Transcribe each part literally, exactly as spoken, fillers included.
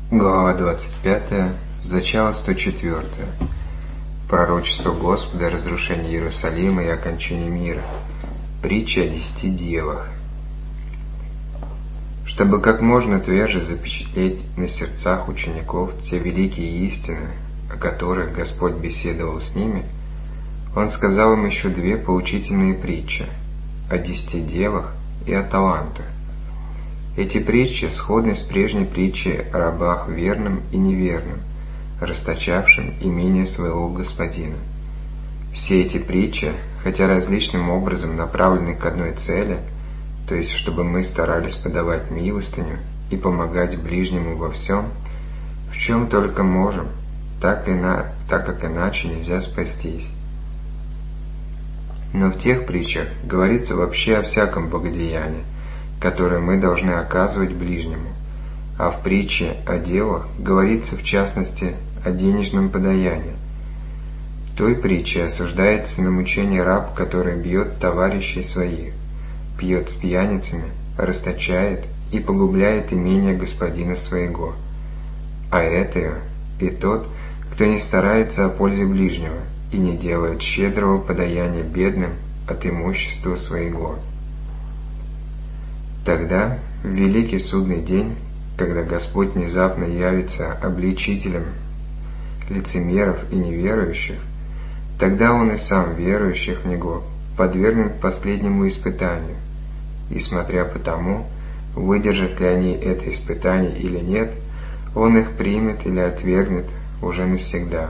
Глава двадцать пятая. Зачало сто четвёртое. Пророчество Господа о разрушении Иерусалима и окончании мира. Притча о десяти девах. Чтобы как можно тверже запечатлеть на сердцах учеников те великие истины, о которых Господь беседовал с ними, Он сказал им еще две поучительные притчи о десяти девах и о талантах. Эти притчи сходны с прежней притчей о рабах верным и неверным, расточавшим имение своего господина. Все эти притчи, хотя различным образом направлены к одной цели, то есть чтобы мы старались подавать милостыню и помогать ближнему во всем, в чем только можем, так, и на, так как иначе нельзя спастись. Но в тех притчах говорится вообще о всяком благодеянии, которые мы должны оказывать ближнему, а в притче о девах говорится в частности о денежном подаянии. В той притче осуждается на мучение раб, который бьет товарищей своих, пьет с пьяницами, расточает и погубляет имение господина своего. А это и тот, кто не старается о пользе ближнего и не делает щедрого подаяния бедным от имущества своего. Тогда, в великий судный день, когда Господь внезапно явится обличителем лицемеров и неверующих, тогда Он и сам верующих в Него подвергнет последнему испытанию, и смотря по тому, выдержат ли они это испытание или нет, Он их примет или отвергнет уже навсегда.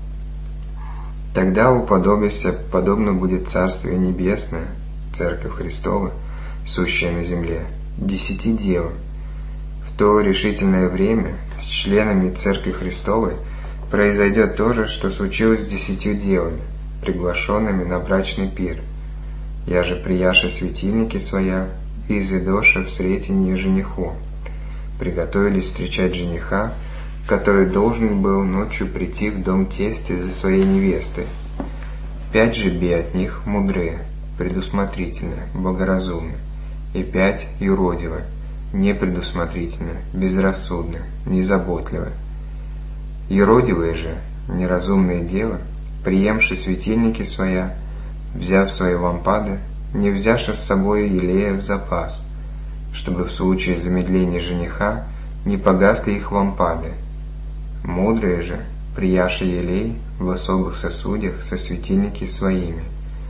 Тогда уподобится, подобно будет Царствие Небесное, Церковь Христова, сущая на земле, десяти девам. В то решительное время с членами Церкви Христовой произойдет то же, что случилось с десятью девами, приглашенными на брачный пир. Я же прияша светильники своя, и изыдоша в сретенье жениху, приготовились встречать жениха, который должен был ночью прийти в дом тестя за своей невестой. Пять же би от них мудрые, предусмотрительны, благоразумны, и пять юродивы, непредусмотрительны, безрассудны, незаботливы. Юродивые же, неразумные девы, приемши светильники своя, взяв свои лампады, не взявши с собой елея в запас, чтобы в случае замедления жениха не погасли их лампады. Мудрые же, прияши елей в особых сосудах со светильники своими.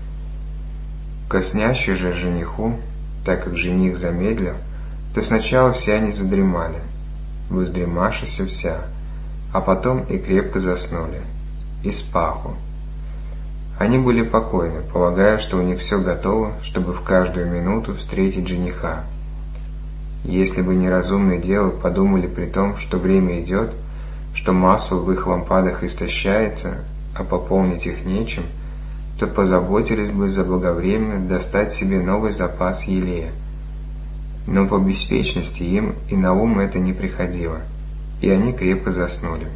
Коснящий же жениху, так как жених замедлил, то сначала все они задремали, воздремавшися вся, а потом и крепко заснули, и спаху. Они были покойны, полагая, что у них все готово, чтобы в каждую минуту встретить жениха. Если бы неразумные девы подумали при том, что время идет, что масло в их лампадах истощается, а пополнить их нечем, то позаботились бы заблаговременно достать себе новый запас елея. Но по беспечности им и на ум это не приходило, и они крепко заснули.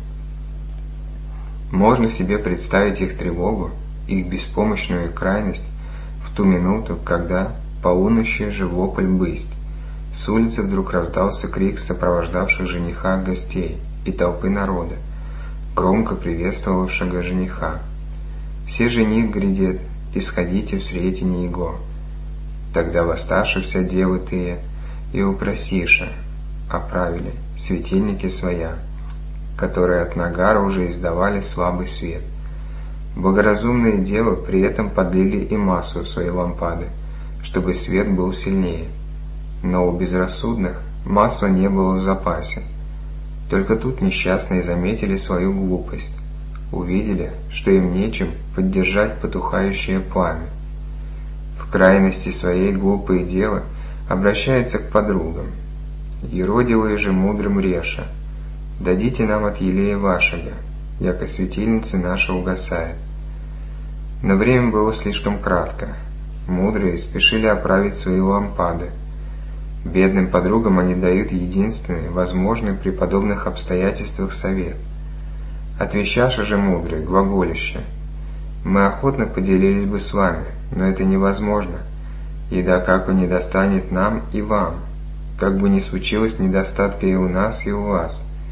Можно себе представить их тревогу, их беспомощную крайность в ту минуту, когда полуночи же вопль бысть. С улицы вдруг раздался крик сопровождавших жениха гостей и толпы народа, громко приветствовавшего жениха. Все жених грядет, исходите в сретение его. Тогда восставшихся девы тые и упросиша, оправили светильники своя, которые от нагара уже издавали слабый свет. Благоразумные девы при этом подлили и масло в свои лампады, чтобы свет был сильнее. Но у безрассудных масла не было в запасе. Только тут несчастные заметили свою глупость, увидели, что им нечем поддержать потухающее пламя. В крайности своей глупые девы обращаются к подругам. Юродивые же мудрым реша: дадите нам от елея вашего, яко светильницы наша угасает. Но время было слишком кратко. Мудрые спешили оправить свои лампады. Бедным подругам они дают единственный, возможный при подобных обстоятельствах совет. Отвечаша же мудрый, глаголище: мы охотно поделились бы с вами, но это невозможно. Еда как бы не достанет нам и вам, как бы ни случилось недостатка и у нас, и у вас.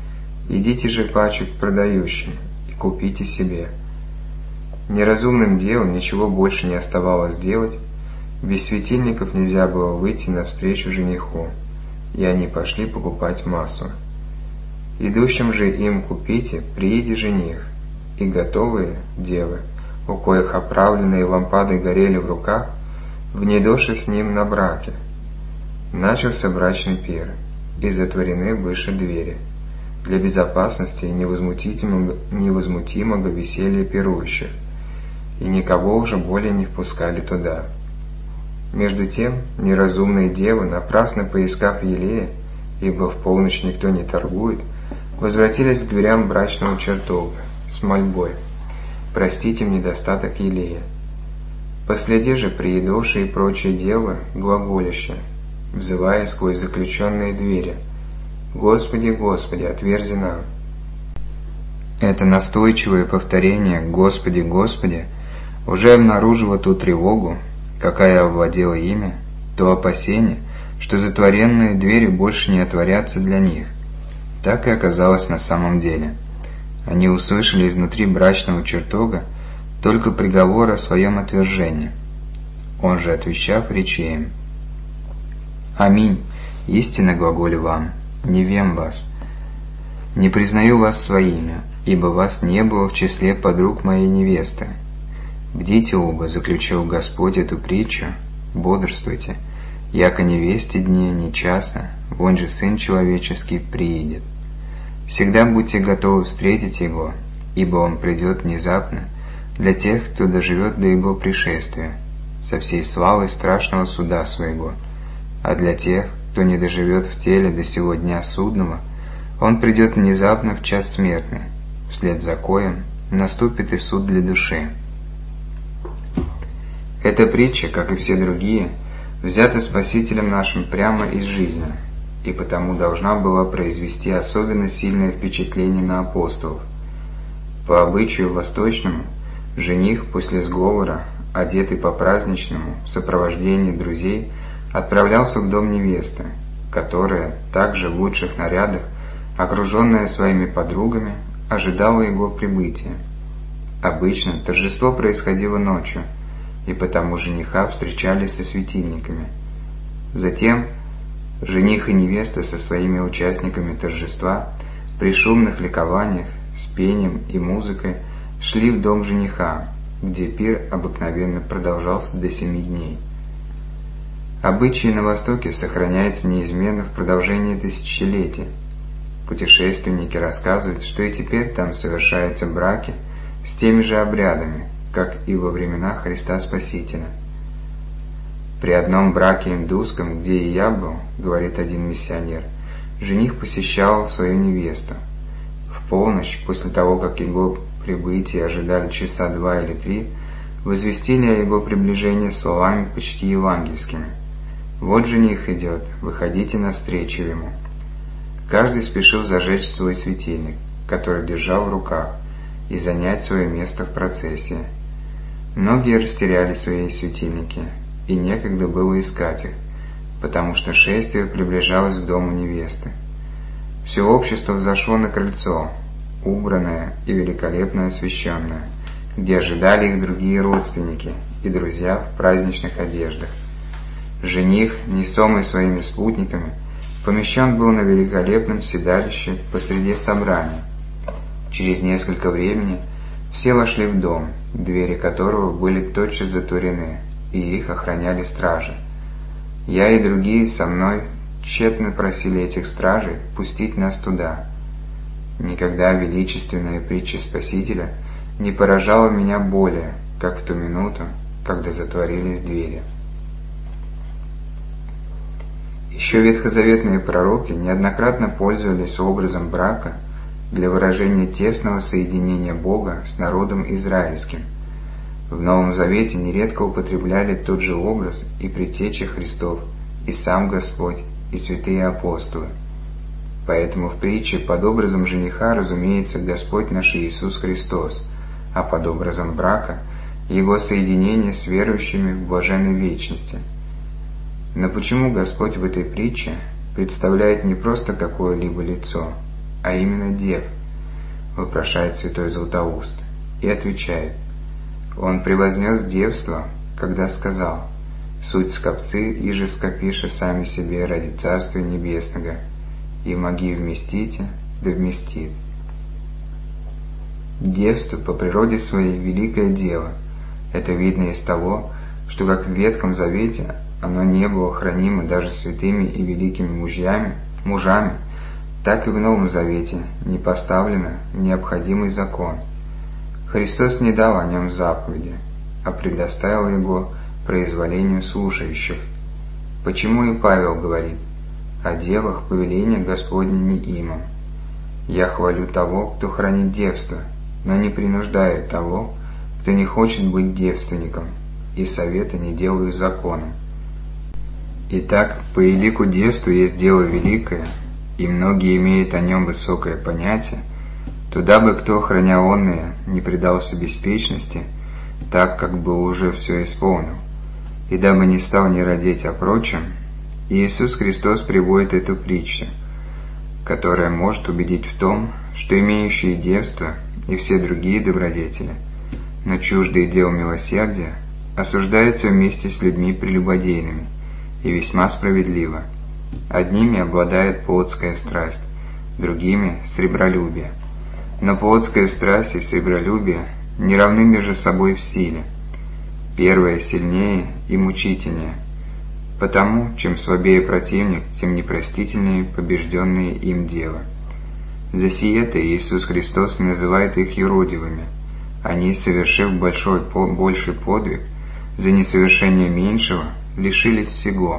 Идите же паче к продающим и купите себе». Неразумным девам ничего больше не оставалось делать, без светильников нельзя было выйти навстречу жениху, и они пошли покупать масло. Идущим же им купите прииди жених, и готовые девы, у коих оправленные лампады горели в руках, внедоши с ним на браке. Начался брачный пир, и затворены выше двери, для безопасности и невозмутимого, невозмутимого веселья пирующих, и никого уже более не впускали туда. Между тем неразумные девы, напрасно поискав елея, ибо в полночь никто не торгует, возвратились к дверям брачного чертога с мольбой: «Простите мне недостаток елея». Последи же приидоши и прочие девы глаголища, взывая сквозь заключенные двери: «Господи, Господи, отверзи нам». Это настойчивое повторение «Господи, Господи» уже обнаружило ту тревогу, какая овладела ими, то опасение, что затворенные двери больше не отворятся для них. Так и оказалось на самом деле. Они услышали изнутри брачного чертога только приговор о своем отвержении. Он же, отвечав, рече им: «Аминь, истинно глаголю вам, не вем вас, не признаю вас своими, ибо вас не было в числе подруг моей невесты. Бдите оба, заключил Господь эту притчу, бодрствуйте, яко невесте дне ни часа, вон же Сын Человеческий приидет. Всегда будьте готовы встретить Его, ибо Он придет внезапно для тех, кто доживет до Его пришествия, со всей славой страшного суда Своего, а для тех, кто не доживет в теле до сего дня судного, Он придет внезапно в час смертный, вслед за коем наступит и суд для души». Эта притча, как и все другие, взята Спасителем нашим прямо из жизни, и потому должна была произвести особенно сильное впечатление на апостолов. По обычаю восточному, жених после сговора, одетый по-праздничному, в сопровождении друзей, отправлялся в дом невесты, которая, также в лучших нарядах, окруженная своими подругами, ожидала его прибытия. Обычно торжество происходило ночью, и потому жениха встречали со светильниками. Затем жених и невеста со своими участниками торжества при шумных ликованиях, с пением и музыкой шли в дом жениха, где пир обыкновенно продолжался до семи дней. Обычай на Востоке сохраняется неизменно в продолжении тысячелетий. Путешественники рассказывают, что и теперь там совершаются браки с теми же обрядами, как и во времена Христа Спасителя. При одном браке индусском, где и я был, говорит один миссионер, жених посещал свою невесту. В полночь, после того, как его прибытие ожидали часа два или три, возвестили о его приближении словами почти евангельскими: «Вот жених идет, выходите навстречу ему». Каждый спешил зажечь свой светильник, который держал в руках, и занять свое место в процессии. Многие растеряли свои светильники, и некогда было искать их, потому что шествие приближалось к дому невесты. Все общество взошло на крыльцо, убранное и великолепно освещенное, где ожидали их другие родственники и друзья в праздничных одеждах. Жених, несомый своими спутниками, помещен был на великолепном седалище посреди собрания. Через несколько времени все вошли в дом, двери которого были тотчас затворены, и их охраняли стражи. Я и другие со мной тщетно просили этих стражей пустить нас туда. Никогда величественная притча Спасителя не поражала меня более, как в ту минуту, когда затворились двери. Еще ветхозаветные пророки неоднократно пользовались образом брака для выражения тесного соединения Бога с народом израильским. В Новом Завете нередко употребляли тот же образ и предтечи Христов, и сам Господь, и святые апостолы. Поэтому в притче под образом жениха, разумеется, Господь наш Иисус Христос, а под образом брака – Его соединение с верующими в блаженной вечности. Но почему Господь в этой притче представляет не просто какое-либо лицо, а именно дев?» – вопрошает святой Златоуст, и отвечает: «Он превознес девство, когда сказал: суть скопцы, иже скопише сами себе ради Царствия Небесного, и моги вместите, да вместит». Девство по природе своей великое дело. Это видно из того, что как в Ветхом Завете оно не было хранимо даже святыми и великими мужьями, мужами, так и в Новом Завете не поставлено необходимый закон. Христос не дал о нем заповеди, а предоставил его произволению слушающих. Почему и Павел говорит: «О девах повеление Господне не имам. Я хвалю того, кто хранит девство, но не принуждаю того, кто не хочет быть девственником, и совета не делаю законом». Итак, по елику девству есть дело великое, и многие имеют о нем высокое понятие, туда бы кто, храня онное, не предался беспечности, так как бы уже все исполнил, и дабы не стал не родить о прочем, Иисус Христос приводит эту притчу, которая может убедить в том, что имеющие девство и все другие добродетели, но чуждые дел милосердия, осуждаются вместе с людьми прелюбодейными, и весьма справедливо. Одними обладает плотская страсть, другими – сребролюбие. Но плотская страсть и сребролюбие не равны между собой в силе. Первое сильнее и мучительнее, потому, чем слабее противник, тем непростительнее побежденное им дело. За сие-то Иисус Христос называет их юродивыми. Они, совершив большой, больший подвиг, за несовершение меньшего, лишились всего.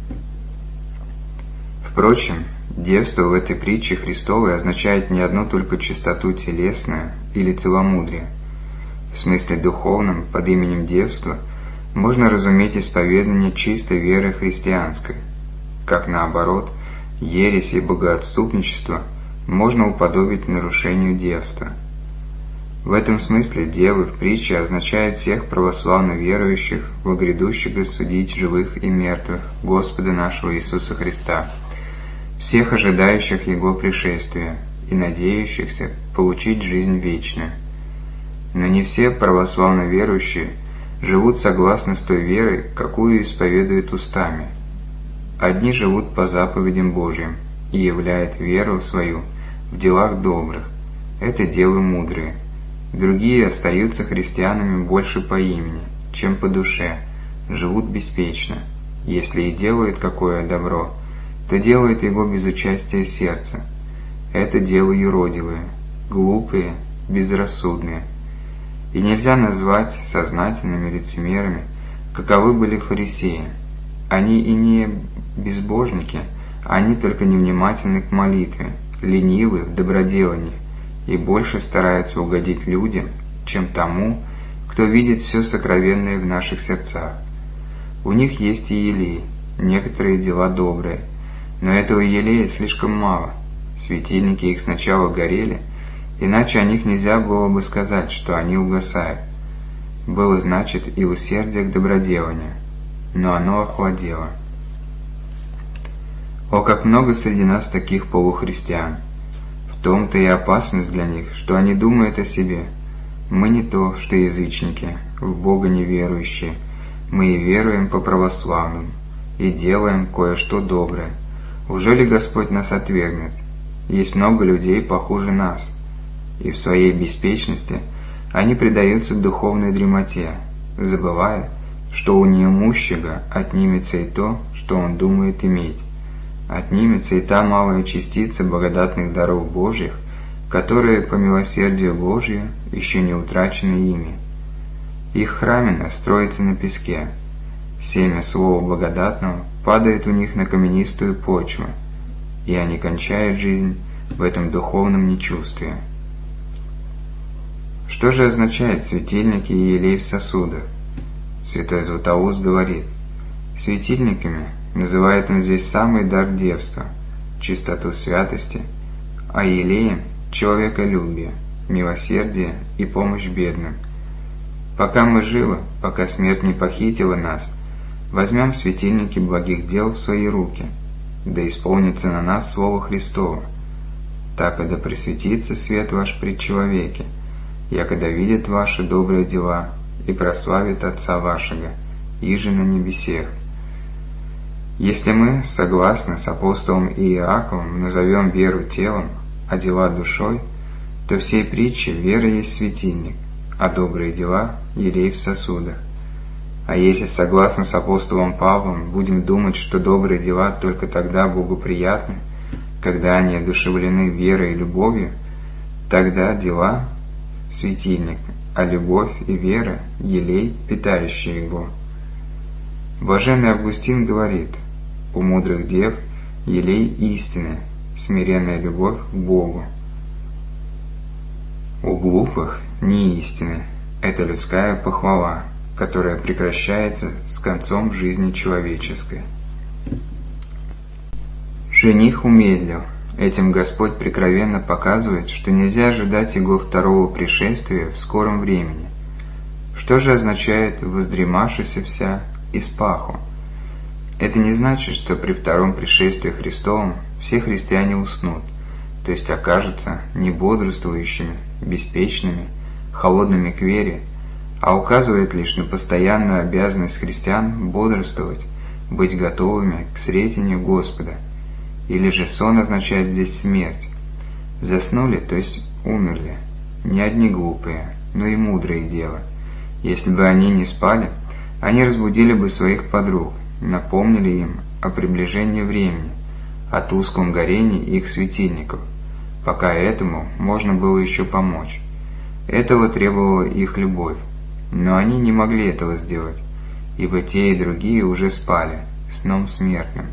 Впрочем, девство в этой притче Христовой означает не одну только чистоту телесную или целомудрие. В смысле духовном под именем девства можно разуметь исповедание чистой веры христианской, как наоборот, ересь и богоотступничество можно уподобить нарушению девства. В этом смысле девы в притче означают всех православно верующих во грядущего судить живых и мертвых Господа нашего Иисуса Христа, всех ожидающих Его пришествия и надеющихся получить жизнь вечную. Но не все православно верующие живут согласно с той верой, какую исповедуют устами. Одни живут по заповедям Божьим и являют веру свою в делах добрых, это девы мудрые. Другие остаются христианами больше по имени, чем по душе, живут беспечно. Если и делают какое добро, то делают его без участия сердца. Это девы юродивые, глупые, безрассудные. И нельзя назвать сознательными лицемерами, каковы были фарисеи. Они и не безбожники, они только невнимательны к молитве, ленивы в доброделании, и больше стараются угодить людям, чем тому, кто видит все сокровенное в наших сердцах. У них есть и елей, некоторые дела добрые, но этого елея слишком мало. Светильники их сначала горели, иначе о них нельзя было бы сказать, что они угасают. Было, значит, и усердие к доброделанию, но оно охладело. О, как много среди нас таких полухристиан! В том-то и опасность для них, что они думают о себе. Мы не то, что язычники, в Бога неверующие, мы и веруем по православному, и делаем кое-что доброе. Уже ли Господь нас отвергнет? Есть много людей похуже нас, и в своей беспечности они предаются духовной дремоте, забывая, что у неимущего отнимется и то, что он думает иметь. Отнимется и та малая частица благодатных даров Божьих, которые, по милосердию Божию, еще не утрачены ими. Их храмина строится на песке, семя слова благодатного падает у них на каменистую почву, и они кончают жизнь в этом духовном нечувствии. Что же означает светильники и елей в сосудах? Святой Златоуст говорит: светильниками называет он здесь самый дар девства, чистоту святости, а елеем – человеколюбие, милосердие и помощь бедным. Пока мы живы, пока смерть не похитила нас, возьмем светильники благих дел в свои руки, да исполнится на нас Слово Христово. так и да пресветится свет ваш пред человеке, якогда видят ваши добрые дела и прославит Отца вашего, иже на небесех. Если мы, согласно с апостолом Иаковом, назовем веру телом, а дела душой, то всей притче вера есть светильник, а добрые дела – елей в сосудах. А если, согласно с апостолом Павлом, будем думать, что добрые дела только тогда Богу приятны, когда они одушевлены верой и любовью, тогда дела – светильник, а любовь и вера – елей, питающий его. Блаженный Августин говорит: у мудрых дев елей истины, смиренная любовь к Богу. У глупых не истины, это людская похвала, которая прекращается с концом жизни человеческой. Жених умедлил. Этим Господь прикровенно показывает, что нельзя ожидать его второго пришествия в скором времени. Что же означает «воздремавшися вся и спаху»? Это не значит, что при втором пришествии Христовом все христиане уснут, то есть окажутся не бодрствующими, беспечными, холодными к вере, а указывает лишь на постоянную обязанность христиан бодрствовать, быть готовыми к сретению Господа. Или же сон означает здесь смерть. Заснули, то есть умерли, не одни глупые, но и мудрые девы. Если бы они не спали, они разбудили бы своих подруг, напомнили им о приближении времени, о тусклом горении их светильников, пока этому можно было еще помочь. Этого требовала их любовь, но они не могли этого сделать, ибо те и другие уже спали, сном смертным.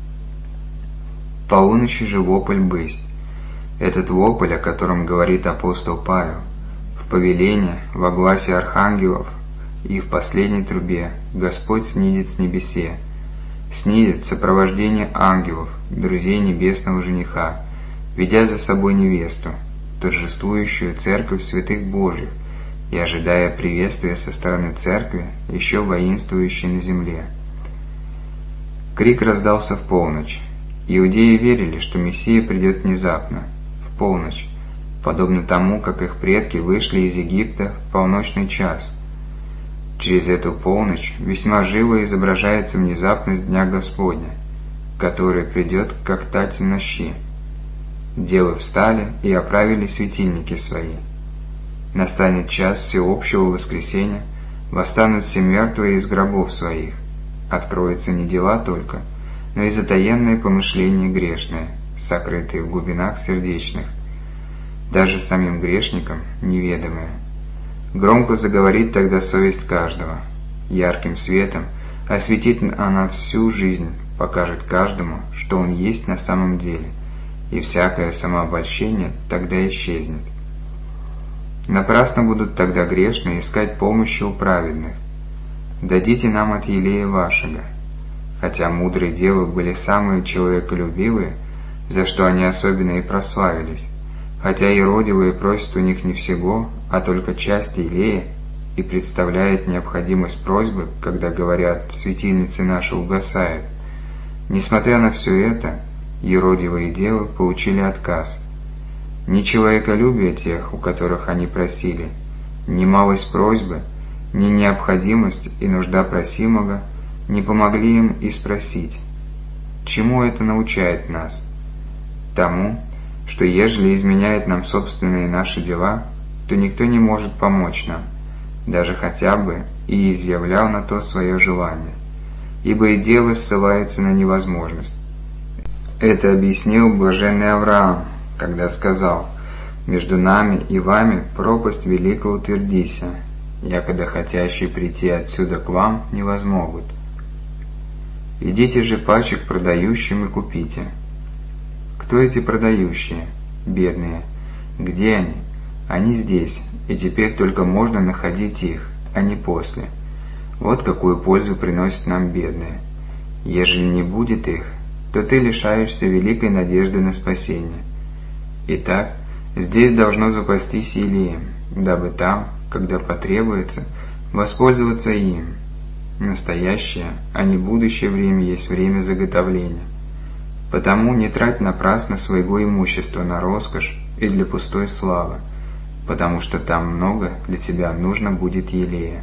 Полуночи же вопль бысть. Этот вопль, о котором говорит апостол Павел, в повелении, во гласе архангелов и в последней трубе Господь снидет с небесе, снидет в сопровождении ангелов, друзей небесного жениха, ведя за собой невесту, торжествующую церковь святых Божьих, и ожидая приветствия со стороны церкви, еще воинствующей на земле. Крик раздался в полночь. Иудеи верили, что Мессия придет внезапно, в полночь, подобно тому, как их предки вышли из Египта в полночный час. Через эту полночь весьма живо изображается внезапность Дня Господня, который придет, как та темнощи. Девы встали и оправили светильники свои. Настанет час всеобщего воскресения, восстанут все мертвые из гробов своих. Откроются не дела только, но и затаенные помышления грешные, сокрытые в глубинах сердечных, даже самим грешникам неведомые. Громко заговорит тогда совесть каждого. Ярким светом осветит она всю жизнь, покажет каждому, что он есть на самом деле, и всякое самообольщение тогда исчезнет. Напрасно будут тогда грешные искать помощи у праведных. Дадите нам от елея вашего. Хотя мудрые девы были самые человеколюбивые, за что они особенно и прославились, хотя иродивые просят у них не всего, а только части елея, и представляет необходимость просьбы, когда говорят «светильницы наши угасают». Несмотря на все это, юродивые девы получили отказ. Ни человеколюбие тех, у которых они просили, ни малость просьбы, ни необходимость и нужда просимого не помогли им и спросить. Чему это научает нас? Тому, что ежели изменяет нам собственные наши дела, то никто не может помочь нам, даже хотя бы и изъявлял на то свое желание, ибо и дело ссылается на невозможность. Это объяснил блаженный Авраам, когда сказал: «Между нами и вами пропасть велика утвердися, якогда хотящие прийти отсюда к вам не возмогут. Идите же паче к продающим и купите». Кто эти продающие? Бедные. Где они? Они здесь, и теперь только можно находить их, а не после. Вот какую пользу приносят нам бедные. Ежели не будет их, то ты лишаешься великой надежды на спасение. Итак, здесь должно запастись елеем, дабы там, когда потребуется, воспользоваться им. Настоящее, а не будущее время есть время заготовления. Потому не трать напрасно своего имущества на роскошь и для пустой славы, потому что там много для тебя нужно будет елея.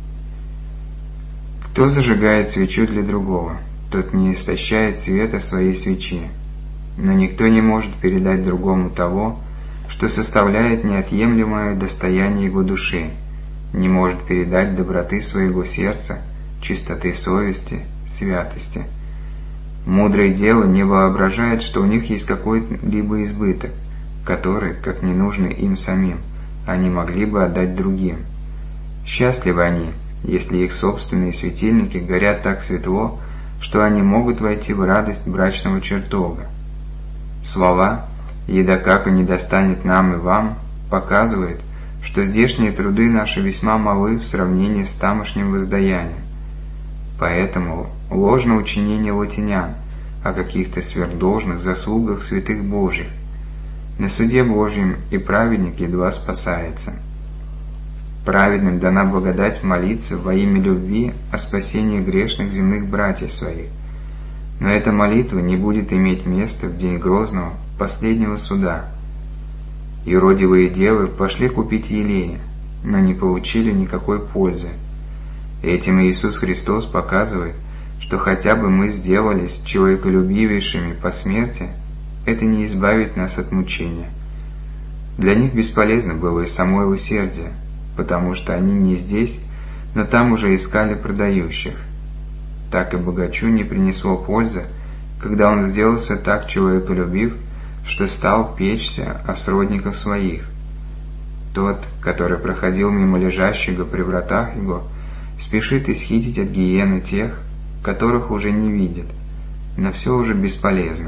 Кто зажигает свечу для другого, тот не истощает света своей свечи. Но никто не может передать другому того, что составляет неотъемлемое достояние его души, не может передать доброты своего сердца, чистоты совести, святости. Мудрые девы не воображают, что у них есть какой-либо избыток, который, как ненужный им самим, они могли бы отдать другим. Счастливы они, если их собственные светильники горят так светло, что они могут войти в радость брачного чертога. Слова «еда как и не достанет нам и вам» показывает, что здешние труды наши весьма малы в сравнении с тамошним воздаянием. Поэтому ложно учинение латинян о каких-то сверхдолжных заслугах святых Божьих. На суде Божьем и праведник едва спасается. Праведным дана благодать молиться во имя любви о спасении грешных земных братьев своих. Но эта молитва не будет иметь места в день грозного, последнего суда. Юродивые девы пошли купить елея, но не получили никакой пользы. Этим Иисус Христос показывает, что хотя бы мы сделались человеколюбивейшими по смерти, это не избавит нас от мучения. Для них бесполезно было и само усердие, потому что они не здесь, но там уже искали продающих. Так и богачу не принесло пользы, когда он сделался так человеколюбив, что стал печься о сродниках своих. Тот, который проходил мимо лежащего при вратах его, спешит исхитить от гиены тех, которых уже не видит, но все уже бесполезно.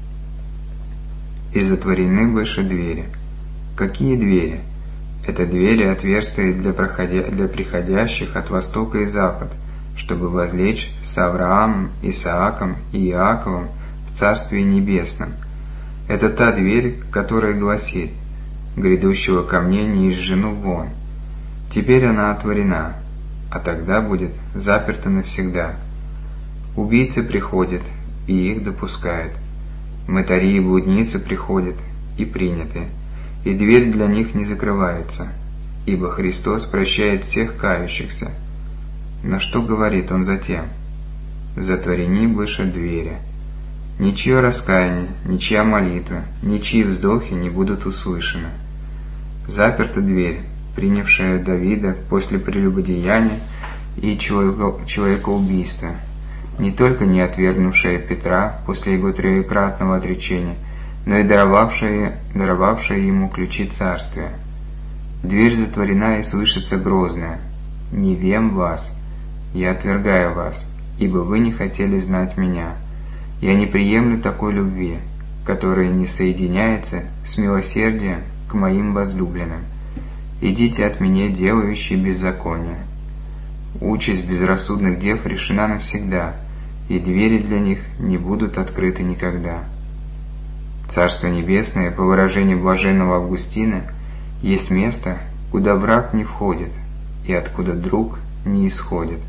И затворены выше двери. Какие двери? Это двери, отверстия для, проходя... для приходящих от востока и запада, чтобы возлечь с Авраамом, Исааком и Иаковом в Царстве Небесном. Это та дверь, которая гласит: «Грядущего ко мне не изжену вон». Теперь она отворена, а тогда будет заперта навсегда. Убийцы приходят, и их допускают. Мытари и блудницы приходят, и приняты, и дверь для них не закрывается, ибо Христос прощает всех кающихся. Но что говорит Он затем? «Затворени выше двери». Ничье раскаяние, ничья молитва, ничьи вздохи не будут услышаны. Заперта дверь, принявшая Давида после прелюбодеяния и человекоубийства, не только не отвергнувшая Петра после его троекратного отречения, но и даровавшая, даровавшая ему ключи царствия. Дверь затворена, и слышится грозное: «Не вем вас, я отвергаю вас, ибо вы не хотели знать меня. Я не приемлю такой любви, которая не соединяется с милосердием к моим возлюбленным. Идите от меня, делающие беззаконие». Участь безрассудных дев решена навсегда, и двери для них не будут открыты никогда. Царство Небесное, по выражению блаженного Августина, есть место, куда враг не входит и откуда друг не исходит.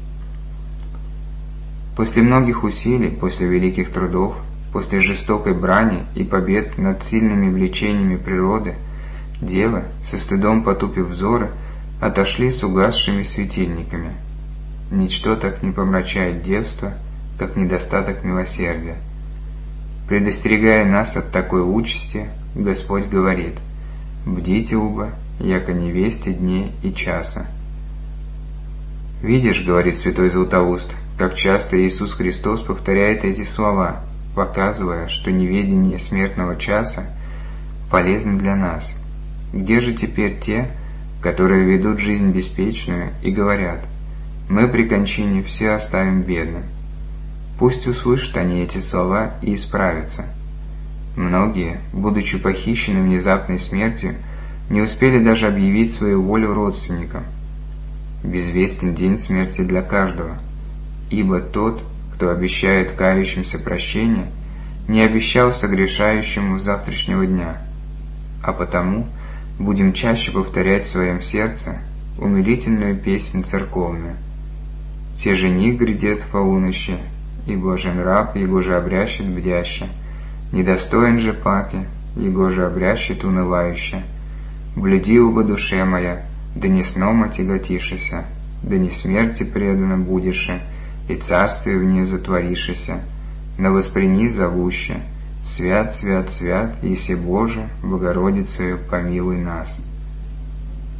После многих усилий, после великих трудов, после жестокой брани и побед над сильными влечениями природы, девы, со стыдом потупив взоры, отошли с угасшими светильниками. Ничто так не помрачает девство, как недостаток милосердия. Предостерегая нас от такой участи, Господь говорит: «Бдите оба, яко невесте дней и часа». «Видишь, — говорит святой Златоуст, — как часто Иисус Христос повторяет эти слова, показывая, что неведение смертного часа полезно для нас. Где же теперь те, которые ведут жизнь беспечную и говорят: мы при кончине все оставим бедным? Пусть услышат они эти слова и исправятся. Многие, будучи похищены внезапной смертью, не успели даже объявить свою волю родственникам. Безвестен день смерти для каждого, ибо тот, кто обещает кающимся прощение, не обещал согрешающему завтрашнего дня. А потому будем чаще повторять в своем сердце умилительную песнь церковную: «Те жених грядет в полуночи, и блажен раб, его же обрящет бдяще, Недостоин же паки, его же обрящет унывающе. Блюди оба душе моя, да не сном отяготишися, да не смерти предана будеше, и царствие в ней затворишися, но восприни зовуще, свят, свят, свят, Иси Боже, Богородицею помилуй нас.